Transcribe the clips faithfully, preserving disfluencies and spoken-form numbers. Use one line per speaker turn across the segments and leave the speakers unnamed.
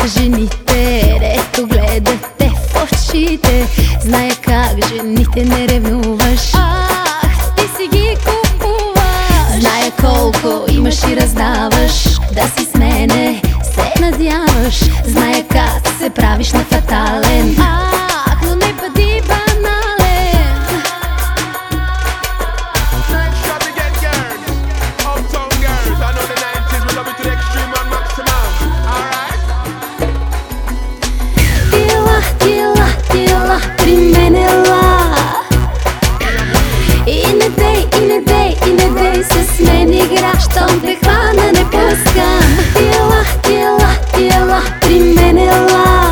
жените, ето гледате в очите. Зная как жените не ревнуваш. Ах, ти си ги купуваш. Зная колко имаш и раздаваш. Да си с мене се надяваш. Зная как се правиш на фатален. Ах, но не бъди банален. Тила, тила, тила, при мен ела. И не дей, и не дей, и не дей с мен игра. Щом те хвана не пускам. Тила, тила, тила, при мен ела.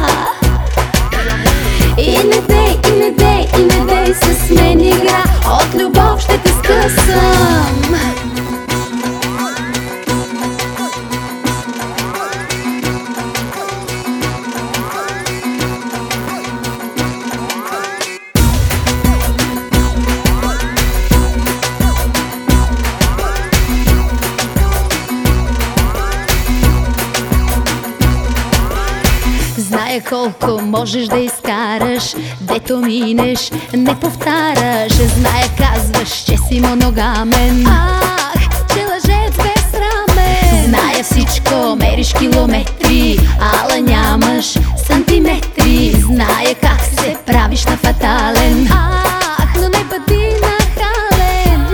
И не дей, и не дей, и не дей с мен игра. От любов ще те скъсам. Зная колко можеш да изкараш, дето минеш, не повтаряш. Зная, казваш, че си моногамен. Ах, че лъжец безсрамен. Зная всичко, мериш километри, ала нямаш сантиметри. Зная как се правиш на фатален. Ах, но не бъди нахален.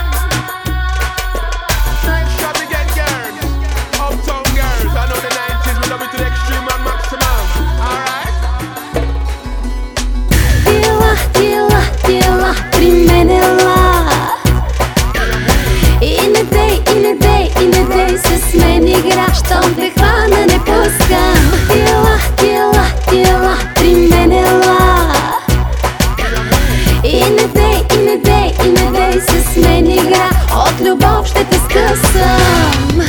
Тила, тила, при мен ела. И не дей, и не дей, и не дей с мен игра. Щом те хвана не пускам. Тила, тила, тила, при мен ела. И не дей, и не дей, и не дей с мен игра. От любов ще те скъсам.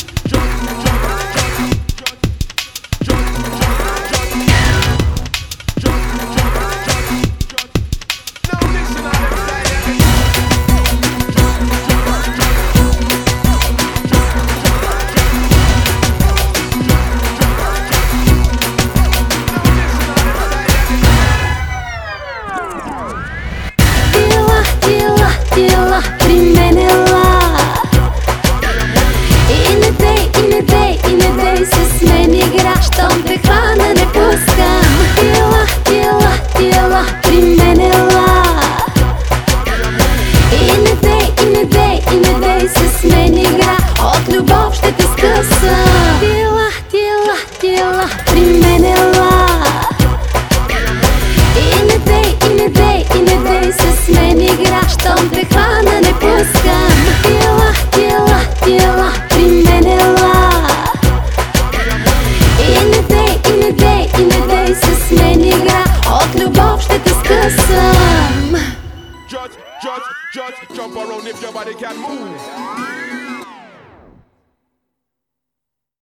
Тила, при мен ела. И не дей, и не дей, и не дей с мен игра. Щом те хвана не пускам. Тила, тила, тила, при мен ела. И не дей, и не дей, и не дей с мен игра. От любов ще те скъсам. Тила, тила, тила, при мен ела. И не дей, и не дей, и не дей с мен игра. Щом те хвана не пускам. Тила, тила, тила, при мен ела. И не дей, и не дей, и не дей с мен игра. От любов ще те скъсам.
Just, just, just jump around if your body can move.